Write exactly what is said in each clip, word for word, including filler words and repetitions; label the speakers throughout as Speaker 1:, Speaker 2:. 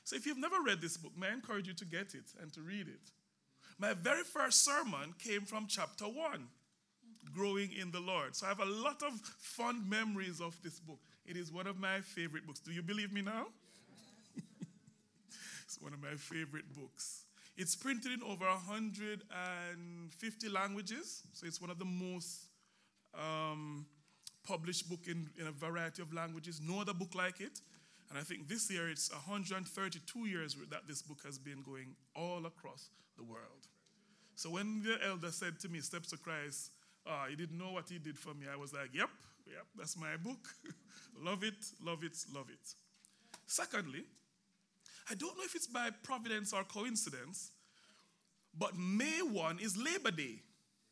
Speaker 1: So if you've never read this book, may I encourage you to get it and to read it. My very first sermon came from chapter one, Growing in the Lord. So I have a lot of fond memories of this book. It is one of my favorite books. Do you believe me now? It's one of my favorite books. It's printed in over one hundred fifty languages. So it's one of the most um, published book in, in a variety of languages. No other book like it. And I think this year it's one hundred thirty-two years that this book has been going all across the world. So when the elder said to me, Steps to Christ, oh, he didn't know what he did for me, I was like, yep, yep, that's my book. Love it, love it, love it. Secondly, I don't know if it's by providence or coincidence, but May first is Labor Day.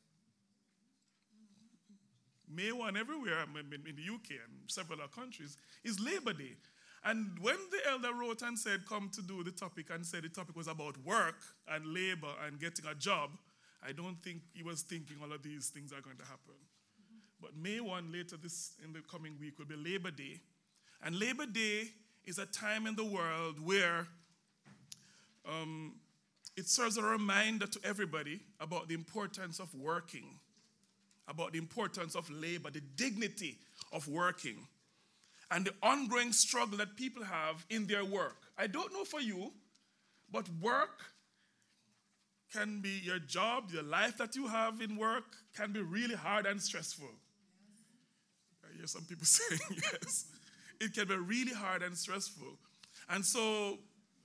Speaker 1: May first everywhere, in the U K and several other countries, is Labor Day. And when the elder wrote and said, come to do the topic, and said the topic was about work and labor and getting a job, I don't think he was thinking all of these things are going to happen. But May first, later this in the coming week, will be Labor Day. And Labor Day is a time in the world where um, it serves a reminder to everybody about the importance of working, about the importance of labor, the dignity of working, and the ongoing struggle that people have in their work. I don't know for you, but work can be your job, your life that you have in work can be really hard and stressful. I hear some people saying yes. It can be really hard and stressful. And so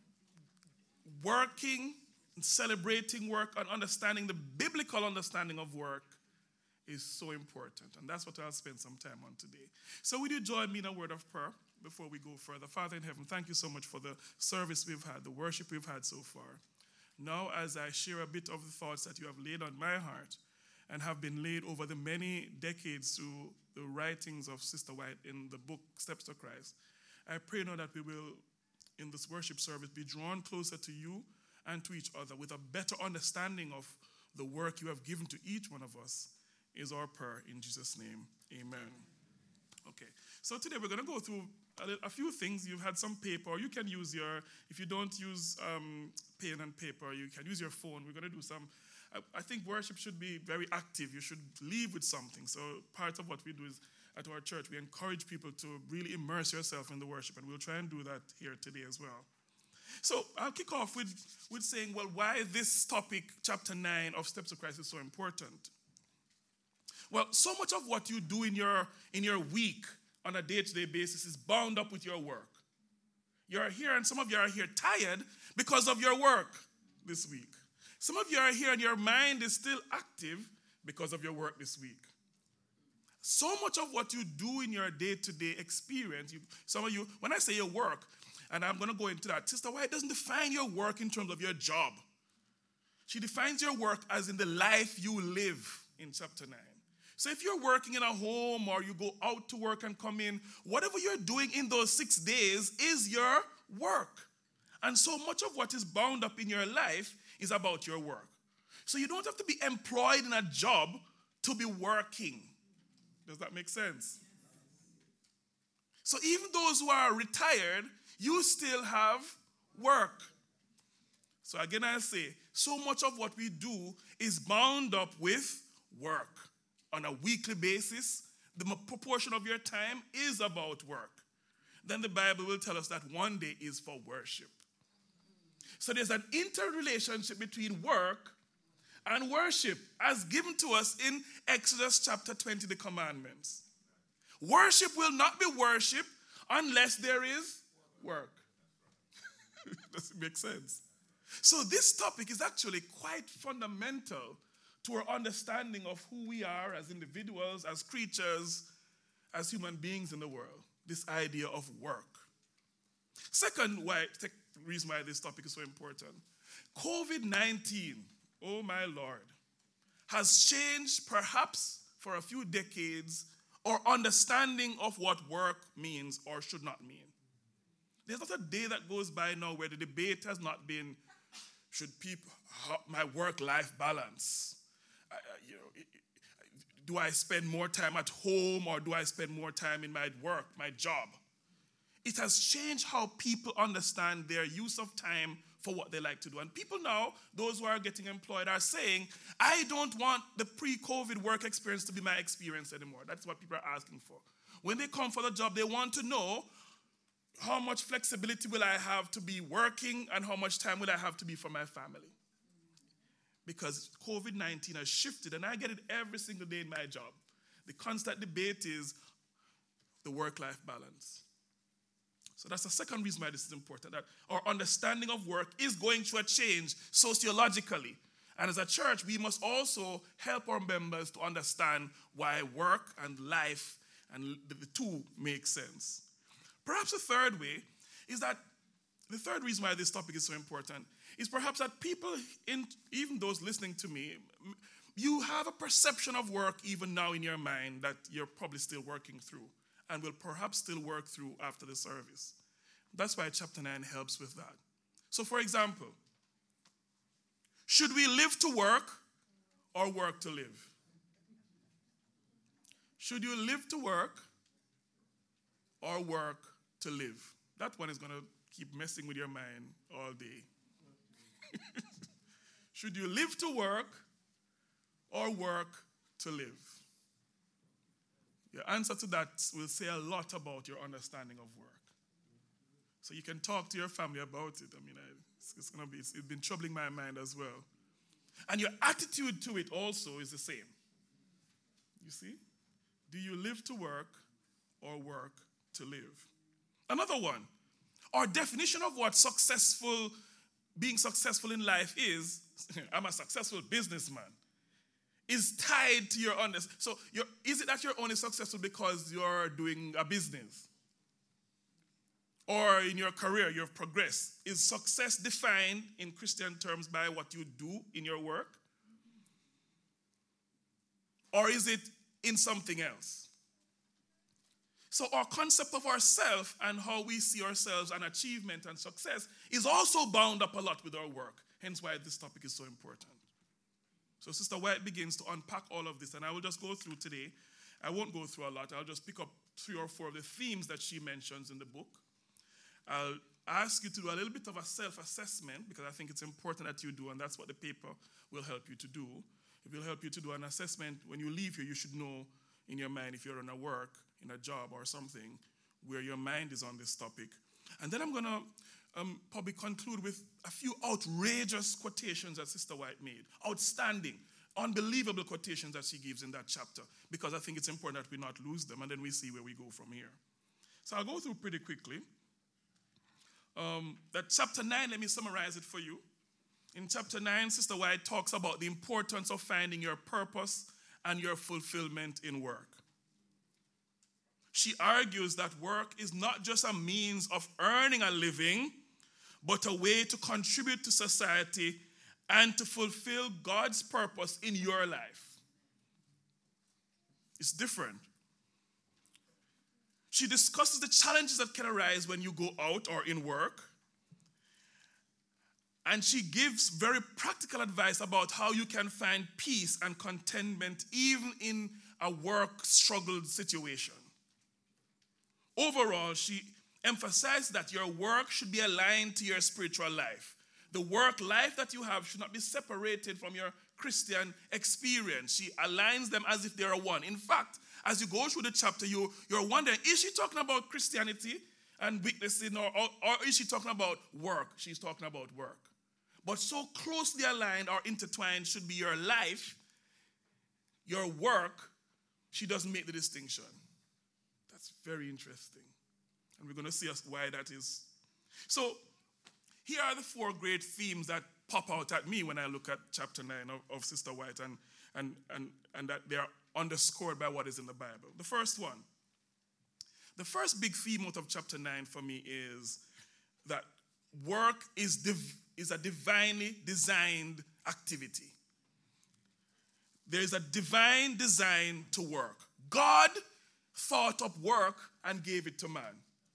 Speaker 1: working, celebrating work, and understanding the biblical understanding of work is so important. And that's what I'll spend some time on today. So would you join me in a word of prayer before we go further? Father in heaven, thank you so much for the service we've had, the worship we've had so far. Now, as I share a bit of the thoughts that you have laid on my heart and have been laid over the many decades through the writings of Sister White in the book Steps to Christ, I pray now that we will, in this worship service, be drawn closer to you and to each other with a better understanding of the work you have given to each one of us, is our prayer in Jesus' name. Amen. Okay, so today we're going to go through a, a few things. You've had some paper, or you can use your, if you don't use um, pen and paper, you can use your phone. We're going to do some, I, I think worship should be very active. You should leave with something. So part of what we do is, at our church, we encourage people to really immerse yourself in the worship, and we'll try and do that here today as well. So I'll kick off with, with saying, well, why this topic, chapter nine of Steps to Christ, is so important. Well, so much of what you do in your, in your week on a day-to-day basis is bound up with your work. You're here, and some of you are here tired because of your work this week. Some of you are here, and your mind is still active because of your work this week. So much of what you do in your day-to-day experience, you, some of you, when I say your work, and I'm going to go into that, Sister White doesn't define your work in terms of your job. She defines your work as in the life you live in chapter nine. So if you're working in a home or you go out to work and come in, whatever you're doing in those six days is your work. And so much of what is bound up in your life is about your work. So you don't have to be employed in a job to be working. Does that make sense? So even those who are retired, you still have work. So again, I say, so much of what we do is bound up with work. On a weekly basis, the proportion of your time is about work. Then the Bible will tell us that one day is for worship. So there's an interrelationship between work and worship as given to us in Exodus chapter twenty, the commandments. Worship will not be worship unless there is work. Does it make sense? So this topic is actually quite fundamental to our understanding of who we are as individuals, as creatures, as human beings in the world. This idea of work. Second why, reason why this topic is so important. covid nineteen, oh my Lord, has changed perhaps for a few decades our understanding of what work means or should not mean. There's not a day that goes by now where the debate has not been, should people, my work-life balance? Uh, you know, do I spend more time at home or do I spend more time in my work, my job? it has changed how people understand their use of time for what they like to do. And people now, those who are getting employed, are saying, I don't want the pre-COVID work experience to be my experience anymore. That's what people are asking for. When they come for the job, they want to know, how much flexibility will I have to be working and how much time will I have to be for my family? Because COVID nineteen has shifted, and I get it every single day in my job. The constant debate is the work-life balance. So that's the second reason why this is important, that our understanding of work is going through a change sociologically. And as a church, we must also help our members to understand why work and life and the two make sense. Perhaps the third way is that, the third reason why this topic is so important is perhaps that people, in, even those listening to me, you have a perception of work even now in your mind that you're probably still working through and will perhaps still work through after the service. That's why chapter nine helps with that. So for example, should we live to work or work to live? Should you live to work or work to live? That one is going to keep messing with your mind all day. Should you live to work or work to live? Your answer to that will say a lot about your understanding of work. So you can talk to your family about it. I mean, it's, it's going to be, it's been troubling my mind as well. And your attitude to it also is the same. You see? Do you live to work or work to live? Another one, our definition of what successful, being successful in life is, I'm a successful businessman, is tied to your understanding. So you're, is it that you're only successful because you're doing a business? Or in your career, you've progressed? Is success defined in Christian terms by what you do in your work? Or is it in something else? So our concept of ourselves and how we see ourselves and achievement and success is also bound up a lot with our work. Hence why this topic is so important. So Sister White begins to unpack all of this, and I will just go through today. I won't go through a lot. I'll just pick up three or four of the themes that she mentions in the book. I'll ask you to do a little bit of a self-assessment, because I think it's important that you do, and that's what the paper will help you to do. It will help you to do an assessment. When you leave here, you should know in your mind, if you're in a work, in a job or something, where your mind is on this topic. And then I'm going to um, probably conclude with a few outrageous quotations that Sister White made. Outstanding, unbelievable quotations that she gives in that chapter, because I think it's important that we not lose them, and then we see where we go from here. So I'll go through pretty quickly. Um, that chapter nine, let me summarize it for you. In chapter nine, Sister White talks about the importance of finding your purpose and your fulfillment in work. She argues that work is not just a means of earning a living, but a way to contribute to society and to fulfill God's purpose in your life. It's different. She discusses the challenges that can arise when you go out or in work. And she gives very practical advice about how you can find peace and contentment even in a work struggled situation. Overall, she emphasized that your work should be aligned to your spiritual life. The work life that you have should not be separated from your Christian experience. She aligns them as if they are one. In fact, as you go through the chapter, you, you're wondering, is she talking about Christianity and witnessing, or, or, or is she talking about work? She's talking about work. But so closely aligned or intertwined should be your life, your work. She doesn't make the distinction. That's very interesting. And we're going to see why that is. So here are the four great themes that pop out at me when I look at chapter nine of, of Sister White, and, and, and, and that they are underscored by what is in the Bible. The first one, the first big theme out of chapter nine for me is that work is, div- is a divinely designed activity. There is a divine design to work. God thought up work and gave it to man.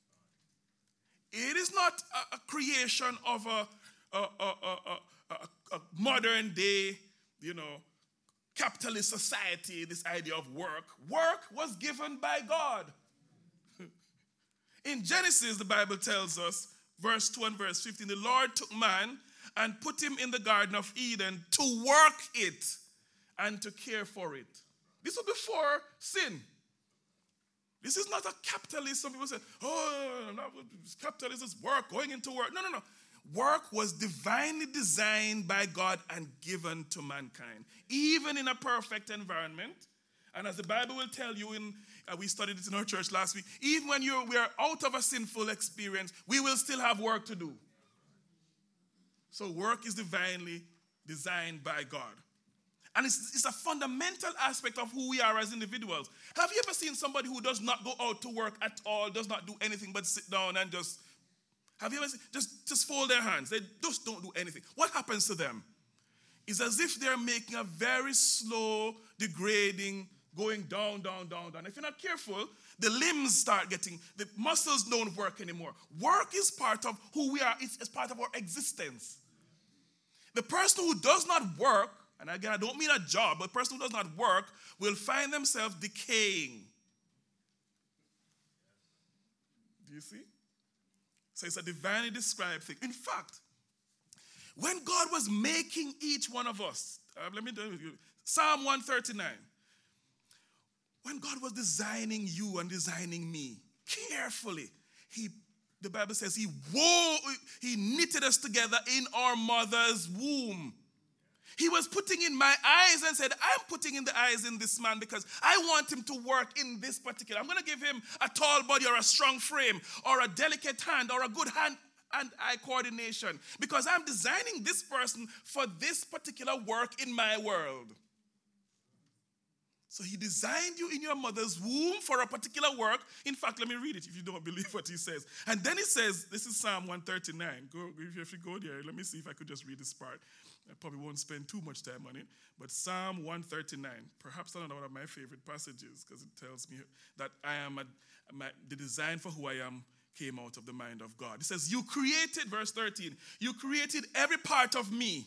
Speaker 1: It is not a, a creation of a, a, a, a, a, a modern day, you know, capitalist society, this idea of work. Work was given by God. In Genesis, the Bible tells us, verse two and verse fifteen, the Lord took man and put him in the Garden of Eden to work it and to care for it. This was before sin. This is not a capitalist. Some people say, oh, no, capitalism is work, going into work. No, no, no. Work was divinely designed by God and given to mankind, even in a perfect environment. And as the Bible will tell you, in uh, we studied it in our church last week, even when you're, we are out of a sinful experience, we will still have work to do. So work is divinely designed by God. And it's, it's a fundamental aspect of who we are as individuals. Have you ever seen somebody who does not go out to work at all, does not do anything but sit down and just, have you ever seen, just, just fold their hands? They just don't do anything. What happens to them? It's as if they're making a very slow, degrading, going down, down, down, down. If you're not careful, the limbs start getting, the muscles don't work anymore. Work is part of who we are. It's, it's part of our existence. The person who does not work, and again, I don't mean a job, but the person who does not work will find themselves decaying. Do you see? So it's a divinely described thing. In fact, when God was making each one of us, uh, let me do it. Psalm one thirty-nine. When God was designing you and designing me carefully, he, the Bible says he wove, he knitted us together in our mother's womb. He was putting in my eyes and said, I'm putting in the eyes in this man because I want him to work in this particular. I'm going to give him a tall body or a strong frame or a delicate hand or a good hand and eye coordination because I'm designing this person for this particular work in my world. So he designed you in your mother's womb for a particular work. In fact, let me read it if you don't believe what he says. And then it says, this is Psalm one thirty-nine. Go, if you go there, let me see if I could just read this part. I probably won't spend too much time on it. But Psalm one thirty-nine, perhaps another one of my favorite passages because it tells me that I am, a, my, the design for who I am came out of the mind of God. It says, you created, verse thirteen, you created every part of me.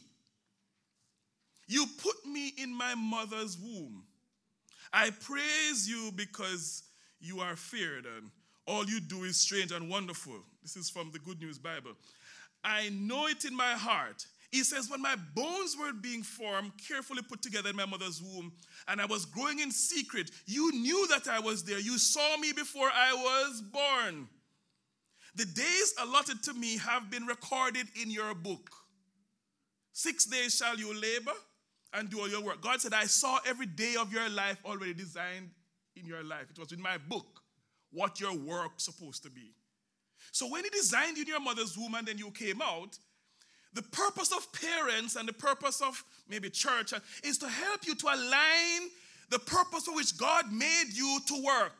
Speaker 1: You put me in my mother's womb. I praise you because you are feared and all you do is strange and wonderful. This is from the Good News Bible. I know it in my heart. He says, when my bones were being formed, carefully put together in my mother's womb, and I was growing in secret, you knew that I was there. You saw me before I was born. The days allotted to me have been recorded in your book. Six days shall you labor and do all your work. God said, I saw every day of your life already designed in your life. It was in my book what your work's supposed to be. So when he designed you in your mother's womb and then you came out, the purpose of parents and the purpose of maybe church is to help you to align the purpose for which God made you to work.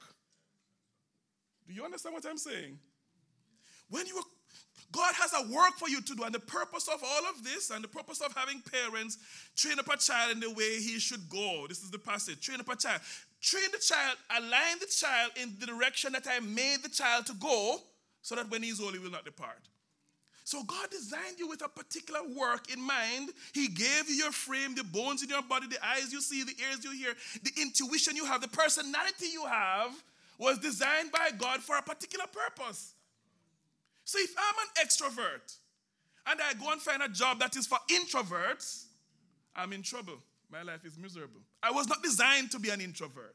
Speaker 1: Do you understand what I'm saying? When you were God has a work for you to do, and the purpose of all of this and the purpose of having parents train up a child in the way he should go. This is the passage. Train up a child. Train the child, align the child in the direction that I made the child to go so that when he's old, he will not depart. So God designed you with a particular work in mind. He gave you your frame, the bones in your body, the eyes you see, the ears you hear, the intuition you have, the personality you have was designed by God for a particular purpose. So if I'm an extrovert and I go and find a job that is for introverts, I'm in trouble. My life is miserable. I was not designed to be an introvert.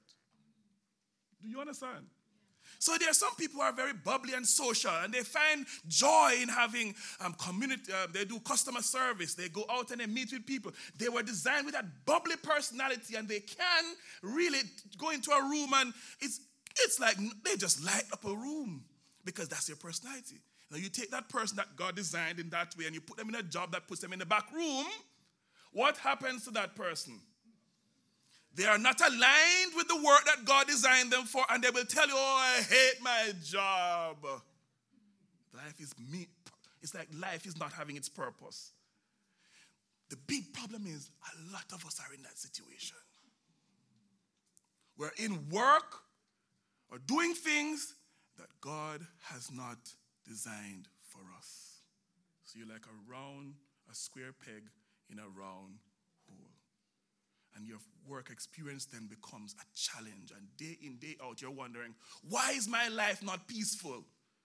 Speaker 1: Do you understand? So there are some people who are very bubbly and social, and they find joy in having um, community. Uh, they do customer service. They go out and they meet with people. They were designed with that bubbly personality, and they can really go into a room, and it's it's like they just light up a room because that's your personality. Now you take that person that God designed in that way, and you put them in a job that puts them in the back room. What happens to that person? They are not aligned with the work that God designed them for, and they will tell you, oh, I hate my job. Life is me. It's like life is not having its purpose. The big problem is a lot of us are in that situation. We're in work or doing things that God has not designed for us. So you're like a round, a square peg in a round hole. And your work experience then becomes a challenge. And day in, day out, you're wondering, why is my life not peaceful?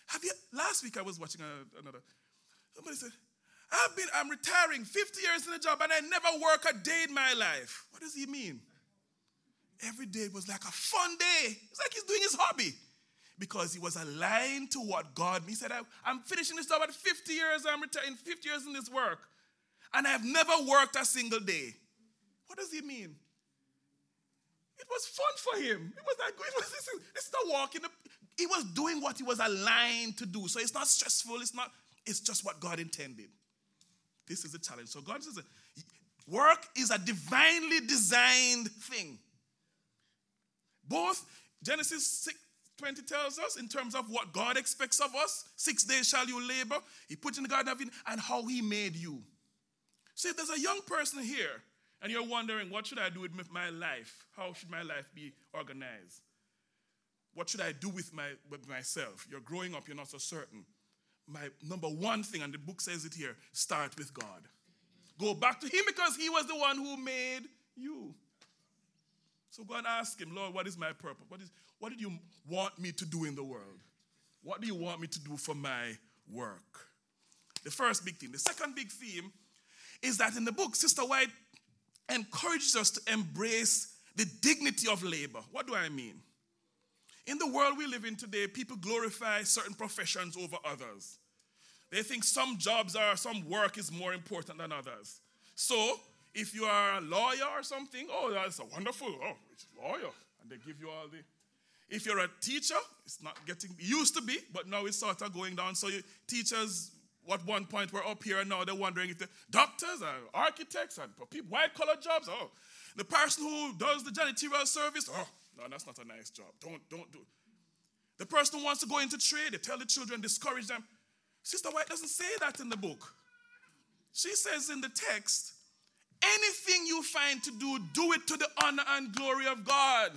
Speaker 1: Have you, last week I was watching a, another, somebody said, I've been, I'm retiring fifty years in a job and I never work a day in my life. What does he mean? Every day was like a fun day. It's like he's doing his hobby. Because he was aligned to what God, he said, I, I'm finishing this job at fifty years, I'm retiring fifty years in this work. And I've never worked a single day. What does he mean? It was fun for him. It was like, it was, this, is, this is not walking. He was doing what he was aligned to do. So it's not stressful. It's not, it's just what God intended. This is the challenge. So God says, work is a divinely designed thing. Both Genesis six twenty tells us in terms of what God expects of us. Six days shall you labor. He put in the Garden of Eden and how he made you. So if there's a young person here and you're wondering, what should I do with my life? How should my life be organized? What should I do with, my, with myself? You're growing up, you're not so certain. My number one thing, and the book says it here, start with God. Go back to him because he was the one who made you. So go and ask him, Lord, what is my purpose? What is, what did you want me to do in the world? What do you want me to do for my work? The first big theme. The second big theme is that in the book, Sister White encourages us to embrace the dignity of labor. What do I mean? In the world we live in today, people glorify certain professions over others. They think some jobs are, some work is more important than others. So, if you are a lawyer or something, oh, that's a wonderful, oh, it's a lawyer. And they give you all the... If you're a teacher, it's not getting, it used to be, but now it's sort of going down. So you, teachers, at one point, were up here and now they're wondering if the doctors and architects and people, white-collar jobs, oh, the person who does the janitorial service, oh, no, that's not a nice job. Don't, don't do it. The person who wants to go into trade, they tell the children, discourage them. Sister White doesn't say that in the book. She says in the text, anything you find to do, do it to the honor and glory of God.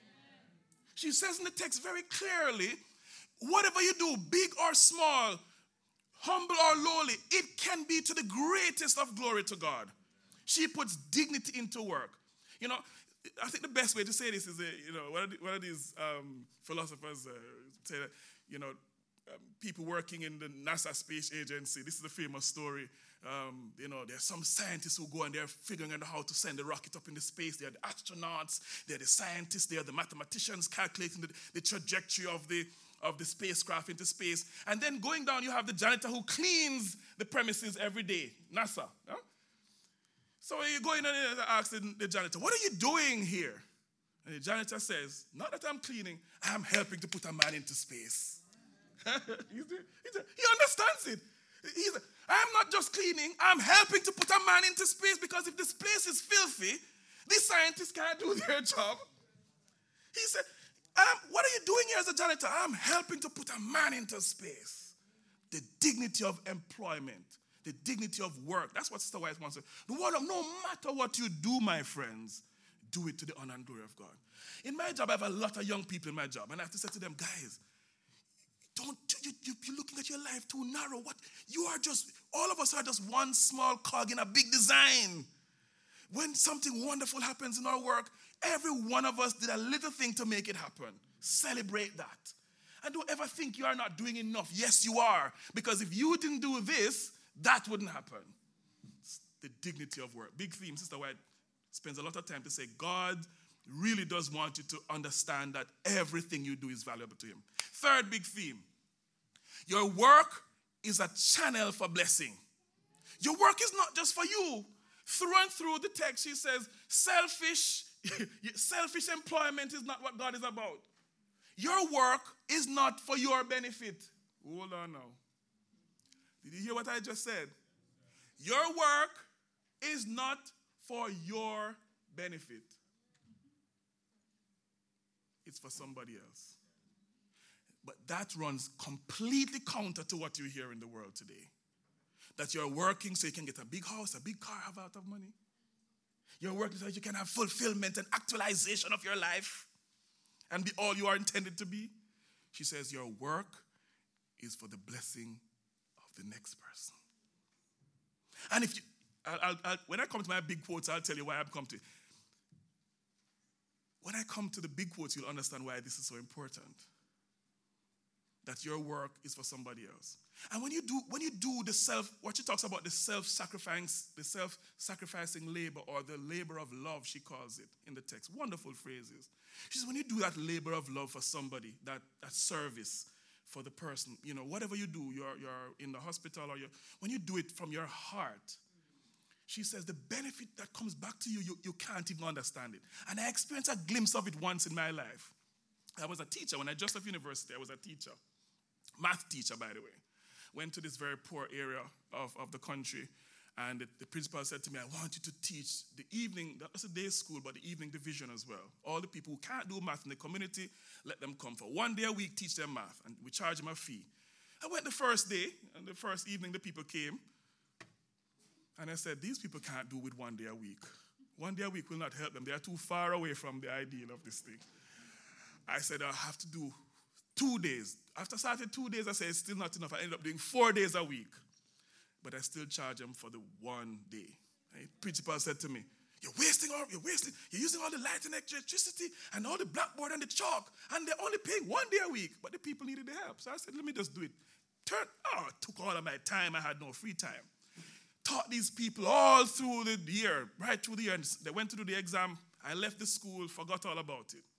Speaker 1: She says in the text very clearly, whatever you do, big or small, humble or lowly, it can be to the greatest of glory to God. She puts dignity into work. You know, I think the best way to say this is, uh, you know, one of, the, one of these um, philosophers uh, say that, you know, um, people working in the NASA Space Agency, this is a famous story. Um, you know, there's some scientists who go and they're figuring out how to send the rocket up into space. They're the astronauts, they're the scientists, they're the mathematicians calculating the, the trajectory of the, of the spacecraft into space. And then going down, you have the janitor who cleans the premises every day, NASA. Huh? So you go in and ask the, the janitor, what are you doing here? And the janitor says, not that I'm cleaning, I'm helping to put a man into space. he's, he's, he understands it. He's, I'm not just cleaning, I'm helping to put a man into space because if this place is filthy, these scientists can't do their job. He said, um, what are you doing here as a janitor? I'm helping to put a man into space. The dignity of employment, the dignity of work. That's what Sister White wants to say. No matter what you do, my friends, do it to the honor and glory of God. In my job, I have a lot of young people in my job, and I have to say to them, guys, Don't you, you, you're looking at your life too narrow. What you are just, all of us are just one small cog in a big design. When something wonderful happens in our work, every one of us did a little thing to make it happen. Celebrate that. And don't ever think you are not doing enough. Yes, you are. Because if you didn't do this, that wouldn't happen. It's the dignity of work. Big theme, Sister White spends a lot of time to say, God really does want you to understand that everything you do is valuable to him. Third big theme, your work is a channel for blessing. Your work is not just for you. Through and through the text, she says, selfish, selfish employment is not what God is about. Your work is not for your benefit. Hold on now. Did you hear what I just said? Your work is not for your benefit. It's for somebody else. But that runs completely counter to what you hear in the world today. That you're working so you can get a big house, a big car, have a lot of money. You're working so you can have fulfillment and actualization of your life and be all you are intended to be. She says your work is for the blessing of the next person. And if you, I'll, I'll, I'll, when I come to my big quotes, I'll tell you why I've come to. When I come to the big quotes, you'll understand why this is so important. that your work is for somebody else. And when you do, when you do the self, what she talks about, the self-sacrifice, the self-sacrificing labor, or the labor of love, she calls it in the text. Wonderful phrases. She says, when you do that labor of love for somebody, that, that service for the person, you know, whatever you do, you're, you're in the hospital, or you're, when you do it from your heart, she says the benefit that comes back to you, you, you can't even understand it. And I experienced a glimpse of it once in my life. I was a teacher. When I just left university, I was a teacher. Math teacher, by the way. Went to this very poor area of, of the country, and the, the principal said to me, I want you to teach the evening, that was a day school, but the evening division as well. All the people who can't do math in the community, let them come for one day a week, teach them math, and we charge them a fee. I went the first day, and the first evening the people came, and I said, these people can't do with one day a week. One day a week will not help them. They are too far away from the ideal of this thing. I said, I have to do two days. After I started two days, I said, it's still not enough. I ended up doing four days a week. But I still charge them for the one day. And the principal said to me, you're wasting all, you're wasting, you're using all the light and electricity and all the blackboard and the chalk, and they're only paying one day a week. But the people needed the help. So I said, let me just do it. Turn, oh, it took all of my time. I had no free time. Taught these people all through the year, right through the year. And they went to do the exam. I left the school, forgot all about it.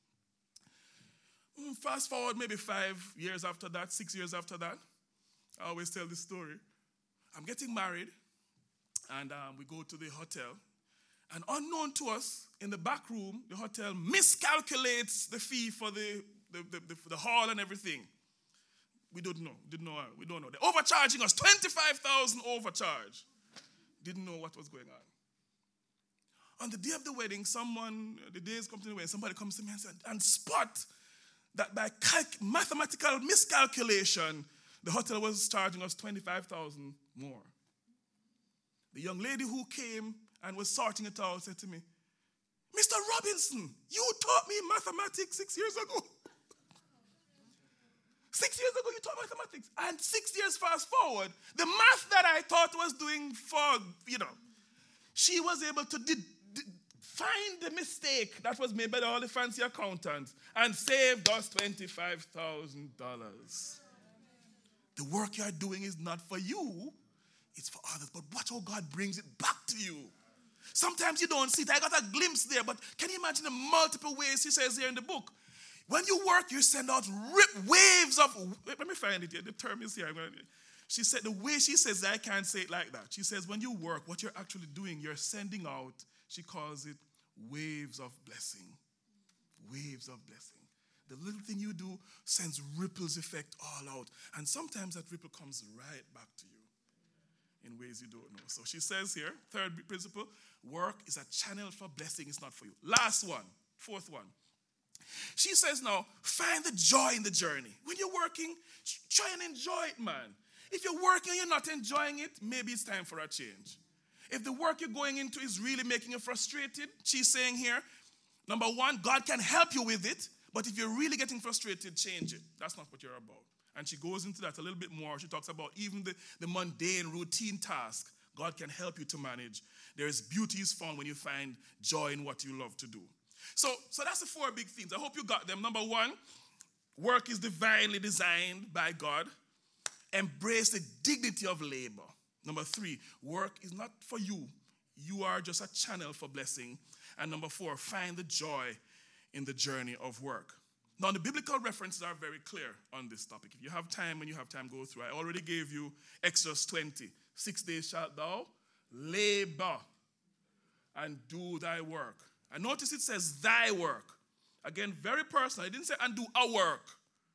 Speaker 1: Fast forward maybe five years after that, six years after that, I always tell this story. I'm getting married, and um, we go to the hotel, and unknown to us, in the back room, the hotel miscalculates the fee for the, the, the, the, the hall and everything. We don't know. Didn't know. We don't know. They're overcharging us, twenty-five thousand overcharge. Didn't know what was going on. On the day of the wedding, someone, the days come to the wedding, somebody comes to me and said, and spot that by calc- mathematical miscalculation, the hotel was charging us twenty-five thousand more. The young lady who came and was sorting it out said to me, Mister Robinson, you taught me mathematics six years ago. Six years ago, you taught mathematics. And six years fast forward, the math that I thought was doing for, you know, she was able to did, did, find the mistake that was made by all the fancy accountants and saved us twenty-five thousand dollars. The work you are doing is not for you, it's for others. But watch how God brings it back to you. Sometimes you don't see it. I got a glimpse there, but can you imagine the multiple ways he says here in the book? When you work, you send out rip waves of, let me find it here, the term is here. She said, the way she says, I can't say it like that. She says, when you work, what you're actually doing, you're sending out, she calls it waves of blessing. Waves of blessing. The little thing you do sends ripples effect all out. And sometimes that ripple comes right back to you in ways you don't know. So she says here, third principle, work is a channel for blessing, it's not for you. Last one, fourth one. She says now, find the joy in the journey. When you're working, try and enjoy it, man. If you're working and you're not enjoying it, maybe it's time for a change. If the work you're going into is really making you frustrated, she's saying here, number one, God can help you with it, but if you're really getting frustrated, change it. That's not what you're about. And she goes into that a little bit more. She talks about even the, the mundane, routine task, God can help you to manage. There is beauty is found when you find joy in what you love to do. So, so that's the four big themes. I hope you got them. Number one, work is divinely designed by God. Embrace the dignity of labor. Number three, work is not for you. You are just a channel for blessing. And number four, find the joy in the journey of work. Now, the biblical references are very clear on this topic. If you have time, when you have time, go through. I already gave you Exodus twenty. Six days shalt thou labor and do thy work. And notice it says thy work. Again, very personal. It didn't say and do our work.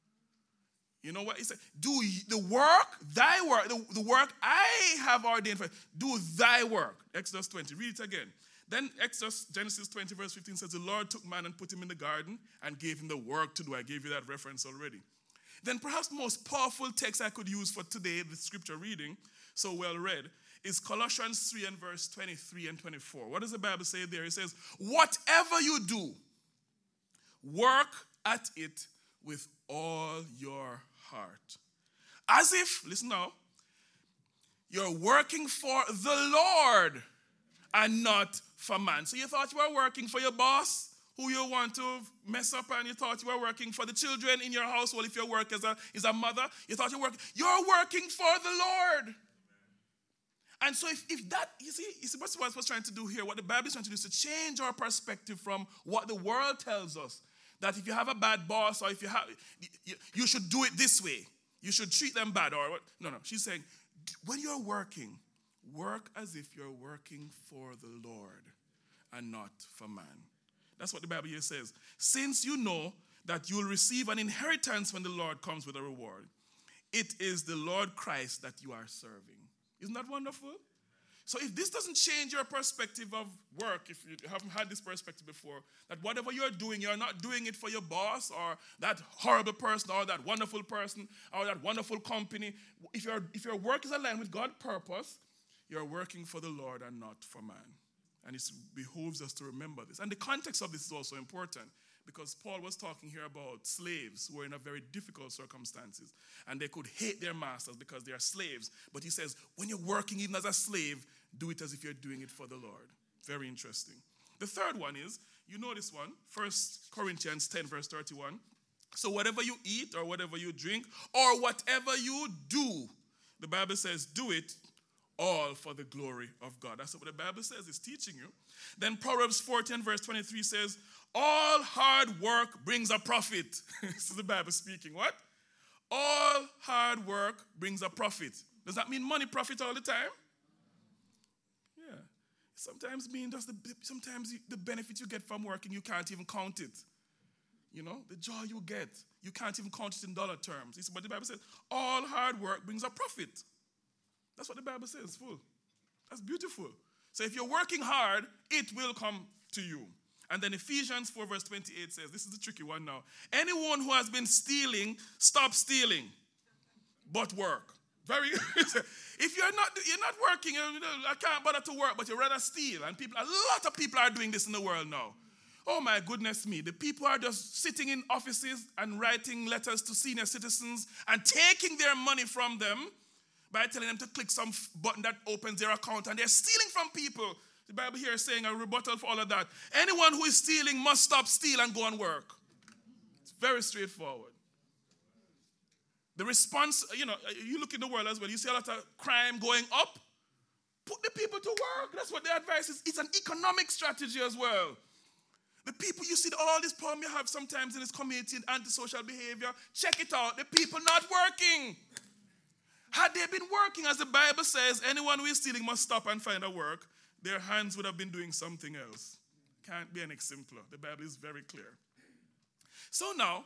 Speaker 1: You know what? It said, do the work, thy work, the, the work I have ordained for you. Do thy work. Exodus twenty. Read it again. Then Exodus, Genesis twenty, verse fifteen says, the Lord took man and put him in the garden and gave him the work to do. I gave you that reference already. Then perhaps the most powerful text I could use for today, the scripture reading, so well read, is Colossians three and verse twenty-three and twenty-four. What does the Bible say there? It says, whatever you do, work at it with all your heart. As if, listen now, you're working for the Lord and not for man. So you thought you were working for your boss, who you want to mess up and you thought you were working for the children in your household. If your work is a, is a mother, you thought you were working. You're working for the Lord. And so if, if that, you see, you see what I was trying to do here, what the Bible is trying to do is to change our perspective from what the world tells us. That if you have a bad boss or if you have, you, you should do it this way. You should treat them bad or what. No, no. She's saying, when you're working, work as if you're working for the Lord and not for man. That's what the Bible here says. Since you know that you'll receive an inheritance when the Lord comes with a reward, it is the Lord Christ that you are serving. Isn't that wonderful? So if this doesn't change your perspective of work, if you haven't had this perspective before, that whatever you're doing, you're not doing it for your boss or that horrible person or that wonderful person or that wonderful company. If, your if your work is aligned with God's purpose, you're working for the Lord and not for man. And it behooves us to remember this. And the context of this is also important because Paul was talking here about slaves who were in a very difficult circumstances. And they could hate their masters because they are slaves. But he says, when you're working even as a slave, do it as if you're doing it for the Lord. Very interesting. The third one is, you know this one, First Corinthians ten, verse thirty-one. So whatever you eat or whatever you drink or whatever you do, the Bible says, do it all for the glory of God. That's what the Bible says. It's teaching you. Then Proverbs fourteen, verse twenty-three says, all hard work brings a profit. This is the Bible speaking. What? All hard work brings a profit. Does that mean money profit all the time? Yeah. Sometimes mean just the, sometimes the benefit you get from working, you can't even count it. You know, the joy you get, you can't even count it in dollar terms. It's what the Bible says. All hard work brings a profit. That's what the Bible says, full. That's beautiful. So if you're working hard, it will come to you. And then Ephesians four verse twenty-eight says, this is the tricky one now. Anyone who has been stealing, stop stealing, but work. Very. If you're not you're not working, you know, I can't bother to work, but you rather steal. And people, a lot of people are doing this in the world now. Oh my goodness me. The people are just sitting in offices and writing letters to senior citizens and taking their money from them by telling them to click some button that opens their account, and they're stealing from people. The Bible here is saying a rebuttal for all of that. Anyone who is stealing must stop stealing and go and work. It's very straightforward. The response, you know, you look in the world as well, you see a lot of crime going up. Put the people to work. That's what the advice is. It's an economic strategy as well. The people, you see all this problem you have sometimes in this community, antisocial behavior, check it out. The people not working. Had they been working, as the Bible says, anyone who is stealing must stop and find a work. Their hands would have been doing something else. Can't be any simpler. The Bible is very clear. So now,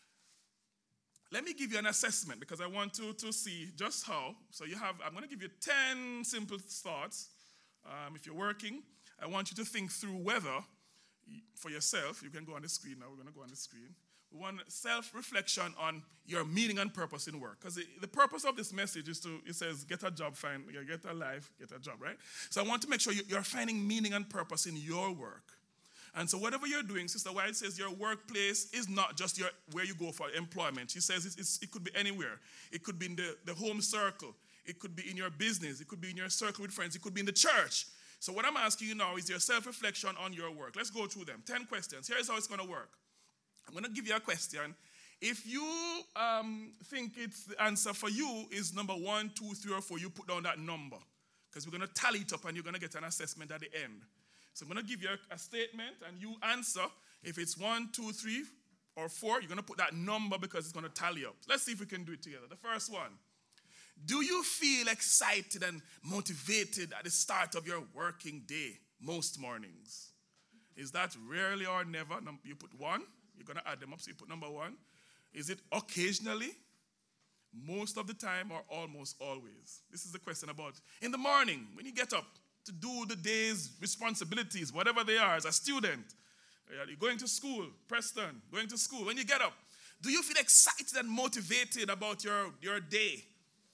Speaker 1: let me give you an assessment because I want to, to see just how. So you have, I'm going to give you ten simple thoughts. Um, if you're working, I want you to think through whether, for yourself, you can go on the screen now. We're going to go on the screen. We want self-reflection on your meaning and purpose in work. Because the, the purpose of this message is to, it says, get a job, find, get a life, get a job, right? So I want to make sure you, you're finding meaning and purpose in your work. And so whatever you're doing, Sister White says your workplace is not just your where you go for employment. She says it's, it's, it could be anywhere. It could be in the, the home circle. It could be in your business. It could be in your circle with friends. It could be in the church. So what I'm asking you now is your self-reflection on your work. Let's go through them. Ten questions. Here's how it's going to work. I'm going to give you a question. If you um, think it's the answer for you is number one, two, three, or four, you put down that number. Because we're going to tally it up and you're going to get an assessment at the end. So I'm going to give you a, a statement and you answer. If it's one, two, three, or four, you're going to put that number because it's going to tally up. Let's see if we can do it together. The first one. Do you feel excited and motivated at the start of your working day most mornings? Is that rarely or never? You put one. You're going to add them up, so you put number one. Is it occasionally, most of the time, or almost always? This is the question about in the morning, when you get up to do the day's responsibilities, whatever they are, as a student. You're going to school, Preston, going to school. When you get up, do you feel excited and motivated about your, your day?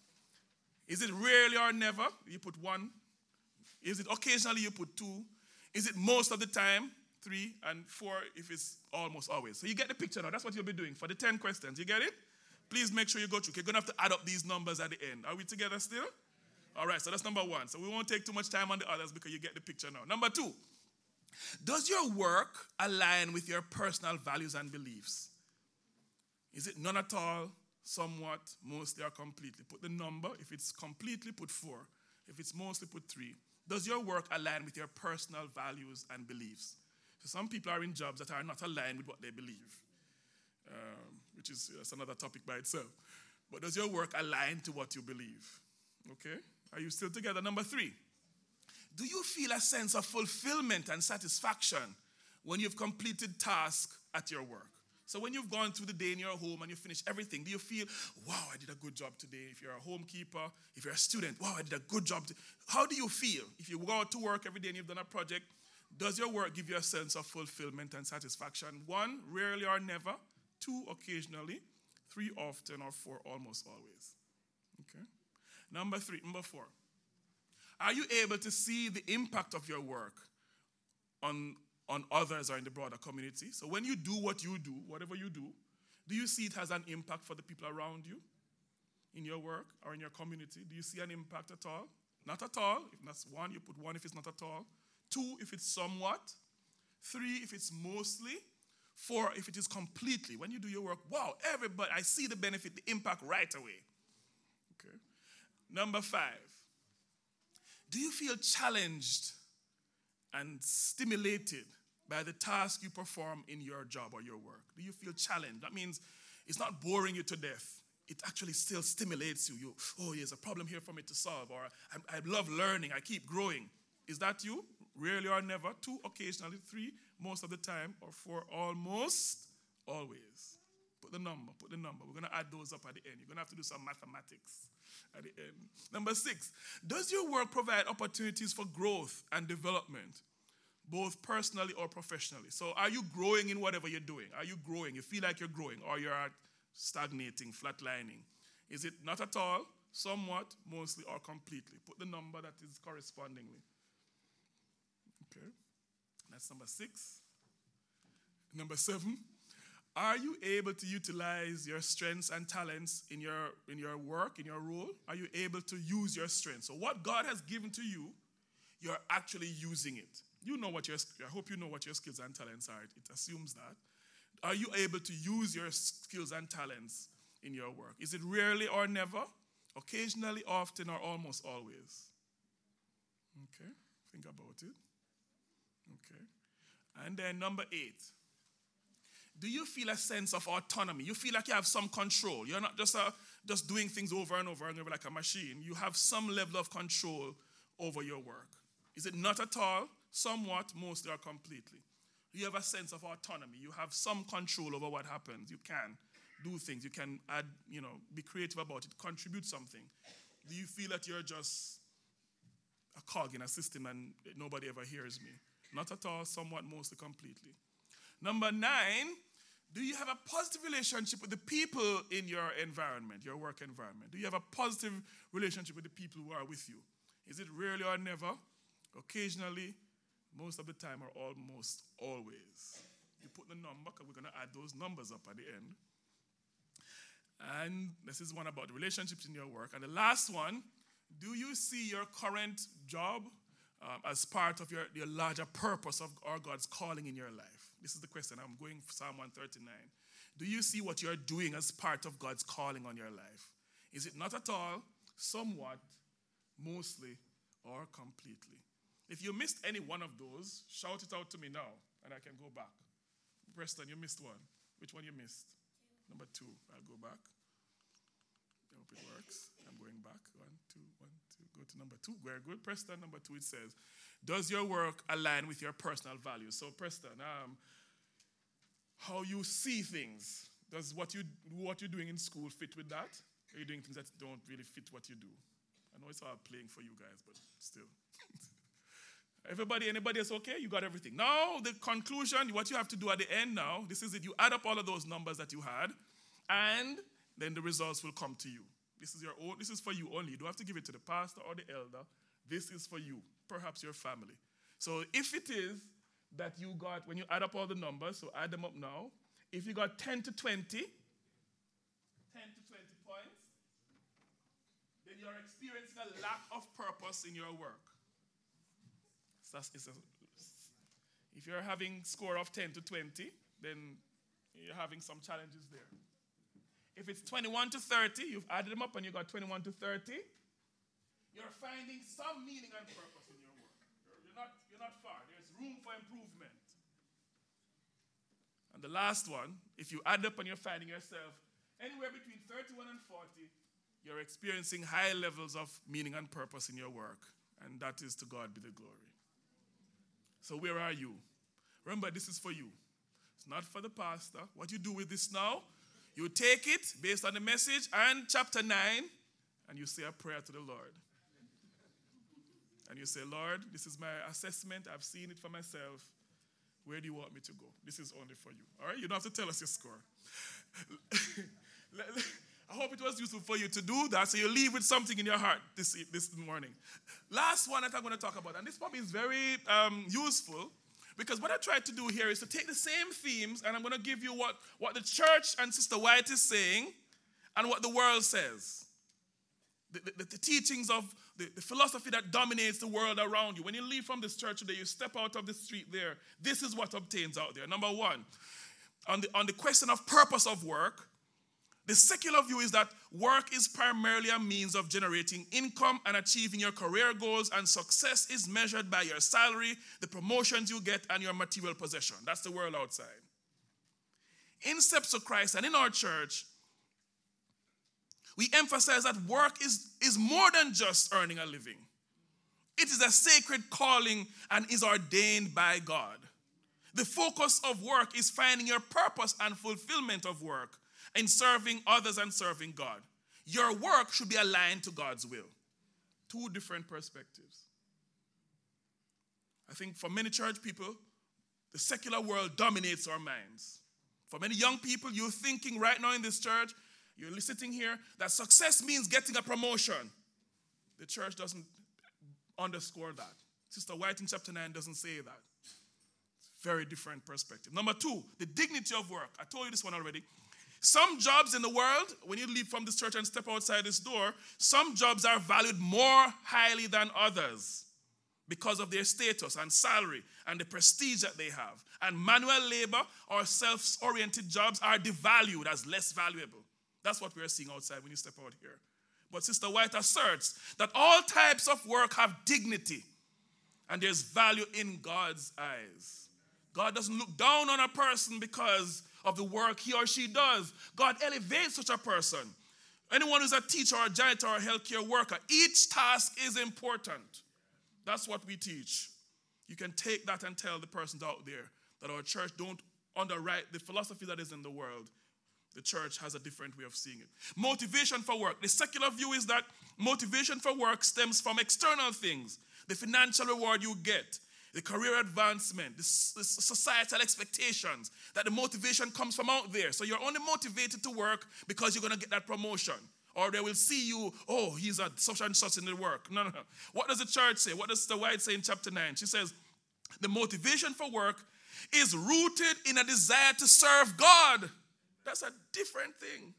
Speaker 1: Is it rarely or never? You put one. Is it occasionally? You put two. Is it most of the time? Three, and four if it's almost always. So you get the picture now. That's what you'll be doing for the ten questions. You get it? Please make sure you go through. You're going to have to add up these numbers at the end. Are we together still? All right, so that's number one. So we won't take too much time on the others because you get the picture now. Number two, Does your work align with your personal values and beliefs? Is it none at all, somewhat, mostly, or completely? Put the number. If it's completely, put four. If it's mostly, put three. Does your work align with your personal values and beliefs? So some people are in jobs that are not aligned with what they believe, um, which is that's another topic by itself. But does your work align to what you believe? Okay? Are you still together? Number three. Do you feel a sense of fulfillment and satisfaction when you've completed tasks at your work? So when you've gone through the day in your home and you finish everything, do you feel, wow, I did a good job today? If you're a homekeeper, if you're a student, wow, I did a good job. Today. How do you feel? If you go out to work every day and you've done a project, does your work give you a sense of fulfillment and satisfaction? One, rarely or never. Two, occasionally. Three, often. Or four, almost always. Okay. Number three, number four. Are you able to see the impact of your work on, on others or in the broader community? So when you do what you do, whatever you do, do you see it has an impact for the people around you in your work or in your community? Do you see an impact at all? Not at all. If that's one, you put one if it's not at all. Two, if it's somewhat. Three, if it's mostly. Four, if it is completely. When you do your work, wow, everybody, I see the benefit, the impact right away. Okay. Number five. Do you feel challenged and stimulated by the task you perform in your job or your work? Do you feel challenged? That means it's not boring you to death. It actually still stimulates you. You, oh, there's a problem here for me to solve. Or I, I love learning. I keep growing. Is that you? Rarely or never. Two, occasionally. Three, most of the time. Or four, almost always. Put the number. Put the number. We're going to add those up at the end. You're going to have to do some mathematics at the end. Number six, does your work provide opportunities for growth and development, both personally or professionally? So are you growing in whatever you're doing? Are you growing? You feel like you're growing, or you're stagnating, flatlining? Is it not at all, somewhat, mostly, or completely? Put the number that is correspondingly. Okay, that's number six. Number seven, are you able to utilize your strengths and talents in your, in your work, in your role? Are you able to use your strengths? So what God has given to you, you're actually using it. You know what your, I hope you know what your skills and talents are. It assumes that. Are you able to use your skills and talents in your work? Is it rarely or never? Occasionally, often, or almost always? Okay, think about it. Okay. And then number eight. Do you feel a sense of autonomy? You feel like you have some control. You're not just, a, just doing things over and over and over like a machine. You have some level of control over your work. Is it not at all, somewhat, mostly, or completely? You have a sense of autonomy. You have some control over what happens. You can do things. You can add, you know, be creative about it, contribute something. Do you feel that you're just a cog in a system and nobody ever hears me? Not at all, somewhat, mostly, completely. Number nine, do you have a positive relationship with the people in your environment, your work environment? Do you have a positive relationship with the people who are with you? Is it rarely or never? Occasionally, most of the time, or almost always? You put the number, because we're going to add those numbers up at the end. And this is one about the relationships in your work. And the last one, do you see your current job um, as part of your, your larger purpose of or God's calling in your life? This is the question. I'm going for Psalm one thirty-nine. Do you see what you're doing as part of God's calling on your life? Is it not at all, somewhat, mostly, or completely? If you missed any one of those, shout it out to me now, and I can go back. Preston, you missed one. Which one you missed? Two. Number two. I'll go back. I hope it works. I'm going back. One, two, one, two. Go to number two. Very good. Preston, number two, it says, does your work align with your personal values? So, Preston, um, how you see things, does what, you, what you're doing in school fit with that? Are you doing things that don't really fit what you do? I know it's all playing for you guys, but still. Everybody, anybody else okay? You got everything. Now, the conclusion, what you have to do at the end now, this is it. You add up all of those numbers that you had, and then the results will come to you. This is your own, this is for you only. You don't have to give it to the pastor or the elder. This is for you, perhaps your family. So if it is that you got, when you add up all the numbers, so add them up now, if you got ten to twenty, ten to twenty points, then you're experiencing a lack of purpose in your work. So that's, it's a, If you're having score of ten to twenty, then you're having some challenges there. If it's twenty-one to thirty, you've added them up and you got twenty-one to thirty, you're finding some meaning and purpose in your work. You're, you're, not, you're not far. There's room for improvement. And the last one, if you add up and you're finding yourself anywhere between thirty-one and forty, you're experiencing high levels of meaning and purpose in your work. And that is to God be the glory. So where are you? Remember, this is for you. It's not for the pastor. What you do with this now, you take it based on the message and chapter nine, and you say a prayer to the Lord. And you say, Lord, this is my assessment. I've seen it for myself. Where do you want me to go? This is only for you. All right? You don't have to tell us your score. I hope it was useful for you to do that, so you leave with something in your heart this, this morning. Last one that I'm going to talk about, and this probably is very um, useful, because what I tried to do here is to take the same themes, and I'm going to give you what, what the church and Sister White is saying and what the world says. The, the, the teachings of the, the philosophy that dominates the world around you. When you leave from this church today, you step out of the street there, this is what obtains out there. Number one, on the, on the question of purpose of work, the secular view is that work is primarily a means of generating income and achieving your career goals, and success is measured by your salary, the promotions you get, and your material possession. That's the world outside. In Steps to Christ and in our church, we emphasize that work is, is more than just earning a living. It is a sacred calling and is ordained by God. The focus of work is finding your purpose and fulfillment of work in serving others and serving God. Your work should be aligned to God's will. Two different perspectives. I think for many church people, the secular world dominates our minds. For many young people, you're thinking right now in this church, you're sitting here, that success means getting a promotion. The church doesn't underscore that. Sister White in chapter nine doesn't say that. It's a very different perspective. Number two, the dignity of work. I told you this one already. Some jobs in the world, when you leave from this church and step outside this door, some jobs are valued more highly than others because of their status and salary and the prestige that they have. And manual labor or self-oriented jobs are devalued as less valuable. That's what we're seeing outside when you step out here. But Sister White asserts that all types of work have dignity and there's value in God's eyes. God doesn't look down on a person because of the work he or she does. God elevates such a person. Anyone who's a teacher or a janitor or a healthcare worker, each task is important. That's what we teach. You can take that and tell the persons out there that our church don't underwrite the philosophy that is in the world. The church has a different way of seeing it. Motivation for work. The secular view is that motivation for work stems from external things. The financial reward you get, the career advancement, the societal expectations, that the motivation comes from out there. So you're only motivated to work because you're going to get that promotion. Or they will see you, oh, he's a such and such in the work. No, no, no. What does the church say? What does the White say in chapter nine? She says, the motivation for work is rooted in a desire to serve God. That's a different thing.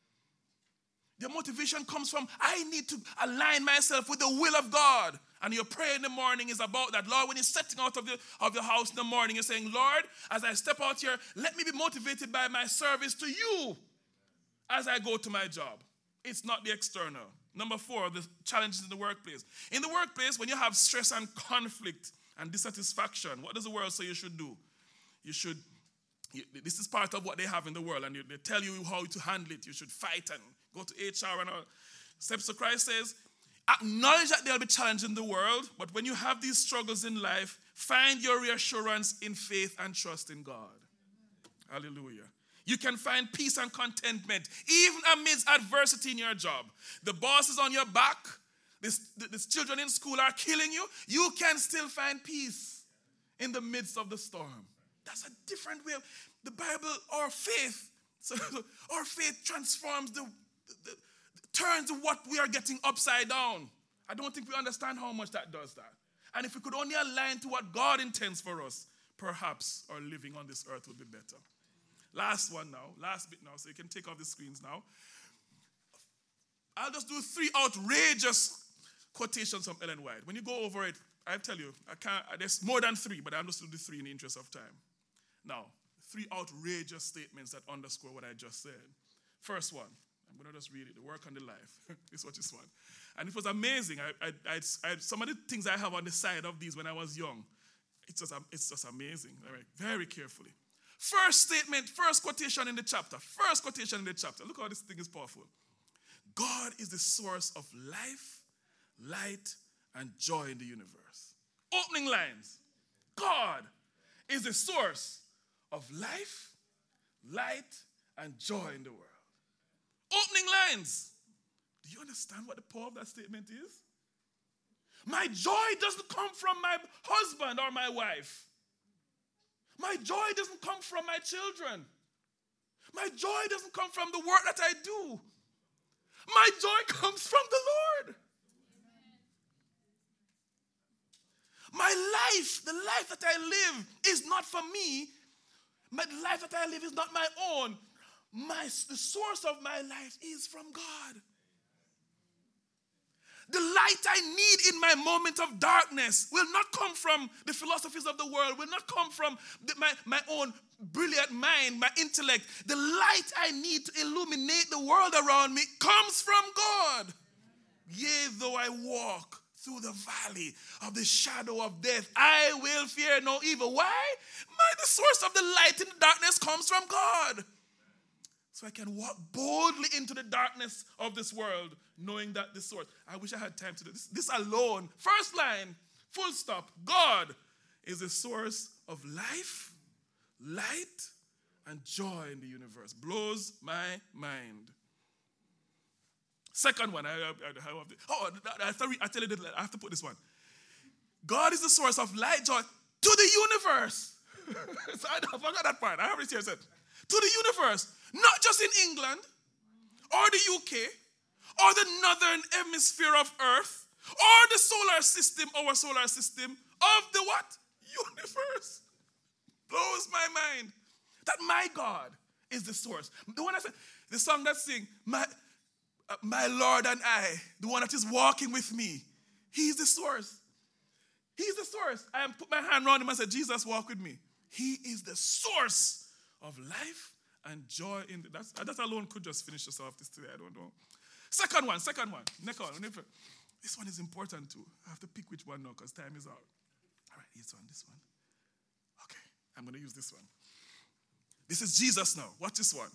Speaker 1: The motivation comes from, I need to align myself with the will of God. And your prayer in the morning is about that. Lord, when you're stepping out of, the, of your house in the morning, you're saying, Lord, as I step out here, let me be motivated by my service to you as I go to my job. It's not the external. Number four, the challenges in the workplace. In the workplace, when you have stress and conflict and dissatisfaction, what does the world say you should do? You should, you, this is part of what they have in the world, and you, they tell you how to handle it. You should fight and go to H R and all. Steps to Christ says, acknowledge that there'll be challenges in the world, but when you have these struggles in life, find your reassurance in faith and trust in God. Hallelujah. You can find peace and contentment even amidst adversity in your job. The boss is on your back. This, the children in school are killing you. You can still find peace in the midst of the storm. That's a different way. The Bible, our faith, so our faith transforms the, the, the turns what we are getting upside down. I don't think we understand how much that does that. And if we could only align to what God intends for us, perhaps our living on this earth would be better. Last one now, last bit now, so you can take off the screens now. I'll just do three outrageous quotations from Ellen White. When you go over it, I tell you, I can't, there's more than three, but I'm just going to do three in the interest of time. Now, three outrageous statements that underscore what I just said. First one, I'm going to just read it, the work on the life. This is what this one. And it was amazing. I, I, I, I, some of the things I have on the side of these when I was young, it's just, it's just amazing. Right? Very carefully. First statement, first quotation in the chapter. First quotation in the chapter. Look how this thing is powerful. God is the source of life, light, and joy in the universe. Opening lines. God is the source of life, light, and joy in the world. Opening lines. Do you understand what the power of that statement is? My joy doesn't come from my husband or my wife. My joy doesn't come from my children. My joy doesn't come from the work that I do. My joy comes from the Lord. My life, the life that I live is not for me. My life that I live is not my own. My, the source of my life is from God. The light I need in my moment of darkness will not come from the philosophies of the world, will not come from the, my, my own brilliant mind, my intellect. The light I need to illuminate the world around me comes from God. Yea, though I walk through the valley of the shadow of death, I will fear no evil. Why? My, the source of the light in the darkness comes from God. So I can walk boldly into the darkness of this world, knowing that the source. I wish I had time to do this. This alone, first line, full stop. God is the source of life, light, and joy in the universe. Blows my mind. Second one, I, I, I, I, oh, I, have to read, I tell you, I have to put this one. God is the source of light, joy to the universe. So I, I forgot that part. I have it here said. To the universe, not just in England, or the U K, or the northern hemisphere of Earth, or the solar system, our solar system, of the what? Universe. Blows my mind. That my God is the source. The one I said, the song that sing, my, uh, my Lord and I, the one that is walking with me, he's the source. He's the source. I put my hand around him and said, Jesus, walk with me. He is the source of life and joy in the, that's, that alone could just finish us off this today. I don't know. Second one, second one. Next one. This one is important too. I have to pick which one now because time is out. All right, this one, this one. Okay, I'm going to use this one. This is Jesus now. Watch this one.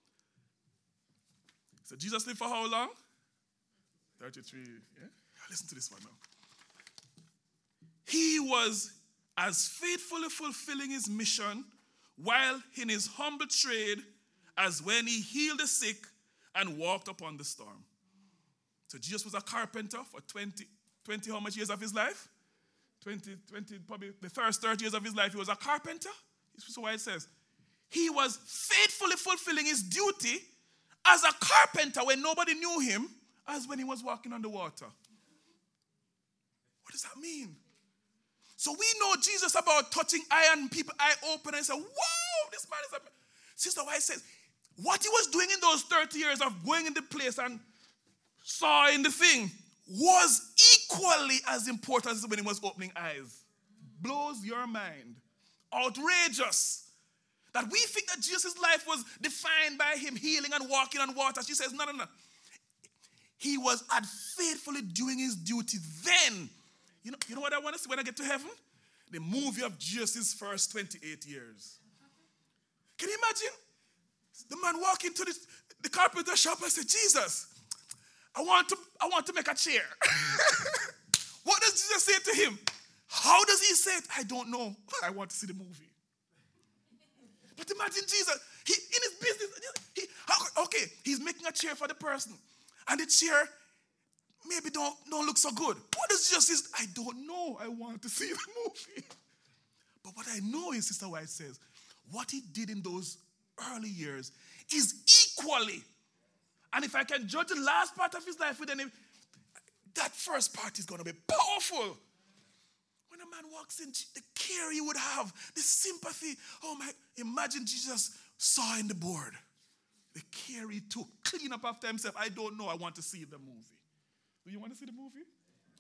Speaker 1: So Jesus lived for how long? thirty-three. Yeah? Listen to this one now. He was as faithfully fulfilling his mission while in his humble trade as when he healed the sick and walked upon the storm. So Jesus was a carpenter for twenty, twenty how much years of his life? twenty, twenty, probably the first thirty years of his life, he was a carpenter. This is why it says, he was faithfully fulfilling his duty as a carpenter when nobody knew him, as when he was walking on the water. What does that mean? So we know Jesus about touching iron, people eye open and say, whoa, this man is a... Sister White says, what he was doing in those thirty years of going in the place and sawing the thing was equally as important as when he was opening eyes. Blows your mind. Outrageous. That we think that Jesus' life was defined by him healing and walking on water. She says, no, no, no. He was at faithfully doing his duty then. You know, you know what I want to see when I get to heaven? The movie of Jesus' first twenty-eight years. Can you imagine? The man walking to the, the carpenter shop and said, Jesus, I want to, I want to make a chair. What does Jesus say to him? How does he say it? I don't know. I want to see the movie. But imagine Jesus, he, in his business, he, okay, he's making a chair for the person. And the chair maybe don't, don't look so good. What does Jesus say? I don't know. I want to see the movie. But what I know is, Sister White says, what he did in those early years is equally. And if I can judge the last part of his life with any, that first part is going to be powerful. When a man walks in, the care he would have, the sympathy. Oh my, imagine Jesus sawing the board. The care he took, clean up after himself. I don't know. I want to see the movie. Do you want to see the movie?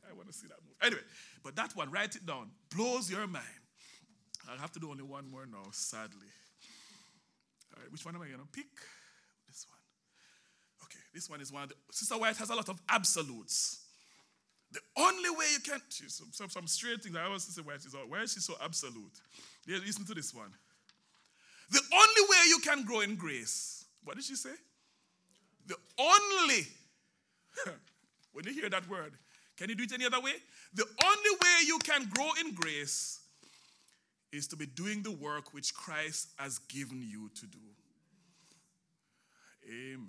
Speaker 1: I want to see that movie. Anyway, but that one, write it down, blows your mind. I'll have to do only one more now, sadly. All right, which one am I going to pick? This one. Okay, this one is one of the, Sister White has a lot of absolutes. The only way you can, some, some, some straight things, I always say, White is out. Why is she so absolute? Yeah, listen to this one. The only way you can grow in grace, what did she say? The only, when you hear that word, can you do it any other way? The only way you can grow in grace is to be doing the work which Christ has given you to do. Amen.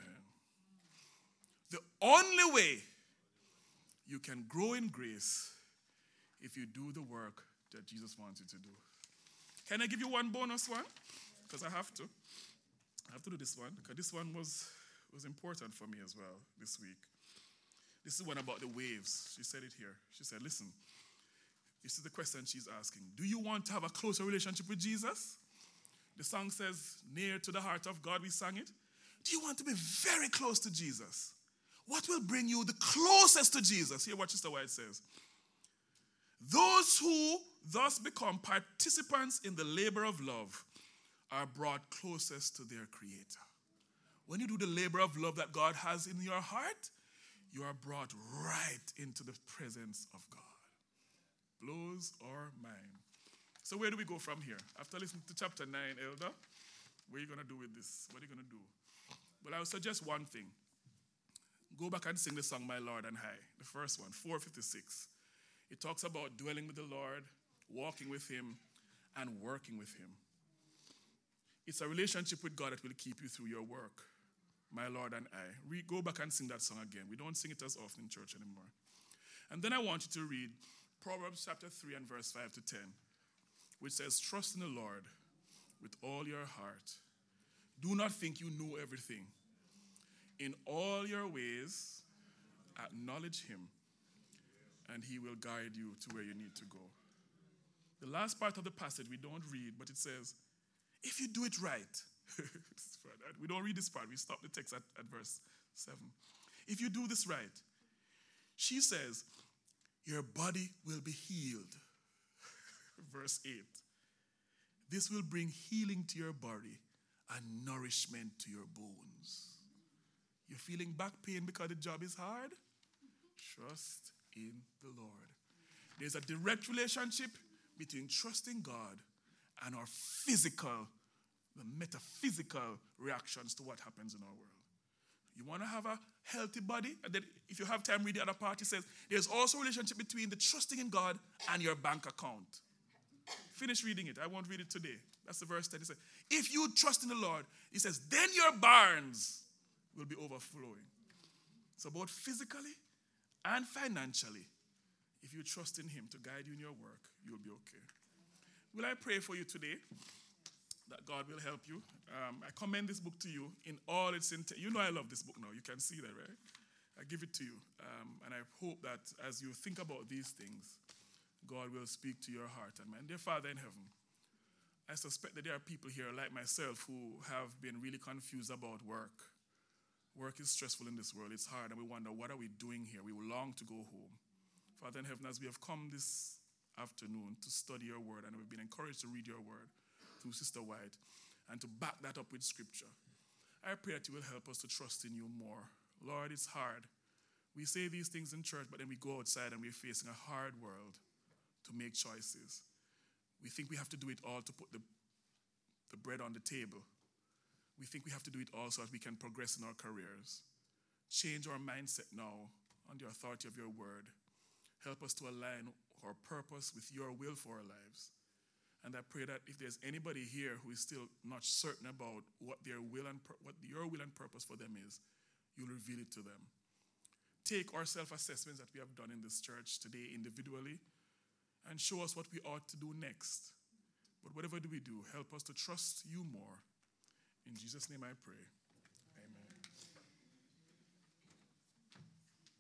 Speaker 1: The only way you can grow in grace if you do the work that Jesus wants you to do. Can I give you one bonus one? Because I have to. I have to do this one because this one was, was important for me as well this week. This is one about the waves. She said it here. She said, listen, this is the question she's asking. Do you want to have a closer relationship with Jesus? The song says, near to the heart of God, we sang it. Do you want to be very close to Jesus? What will bring you the closest to Jesus? Here what Sister White says. Those who thus become participants in the labor of love are brought closest to their Creator. When you do the labor of love that God has in your heart, you are brought right into the presence of God. Blows our mind. So where do we go from here? After listening to chapter nine, Elder, what are you going to do with this? What are you going to do? Well, I would suggest one thing. Go back and sing the song, My Lord and High. The first one, four fifty-six. It talks about dwelling with the Lord, walking with Him, and working with Him. It's a relationship with God that will keep you through your work. My Lord and I. We go back and sing that song again. We don't sing it as often in church anymore. And then I want you to read Proverbs chapter three and verse five to ten, which says, trust in the Lord with all your heart. Do not think you know everything. In all your ways, acknowledge Him, and He will guide you to where you need to go. The last part of the passage we don't read, but it says, if you do it right, we don't read this part, we stop the text at, at verse seven. If you do this right, she says, your body will be healed. Verse eight. This will bring healing to your body and nourishment to your bones. You're feeling back pain because the job is hard? Trust in the Lord. There's a direct relationship between trusting God and our physical, the metaphysical reactions to what happens in our world. You want to have a healthy body? And then if you have time, read the other part. It says, there's also a relationship between the trusting in God and your bank account. Finish reading it. I won't read it today. That's the verse ten. It says, if you trust in the Lord, He says, then your barns will be overflowing. So both physically and financially, if you trust in Him to guide you in your work, you'll be okay. Will I pray for you today that God will help you? Um, I commend this book to you in all its intent. You know I love this book now. You can see that, right? I give it to you. Um, and I hope that as you think about these things, God will speak to your heart and mind. Dear Father in heaven, I suspect that there are people here like myself who have been really confused about work. Work is stressful in this world. It's hard, and we wonder, what are we doing here? We long to go home. Father in heaven, as we have come this afternoon to study your word, and we've been encouraged to read your word through Sister White, and to back that up with scripture, I pray that you will help us to trust in you more. Lord, it's hard. We say these things in church, but then we go outside and we're facing a hard world to make choices. We think we have to do it all to put the, the bread on the table. We think we have to do it all so that we can progress in our careers. Change our mindset now on the authority of your word. Help us to align our purpose with your will for our lives. And I pray that if there's anybody here who is still not certain about what their will and pur- what your will and purpose for them is, you'll reveal it to them. Take our self-assessments that we have done in this church today individually and show us what we ought to do next. But whatever do we do, help us to trust you more. In Jesus' name I pray.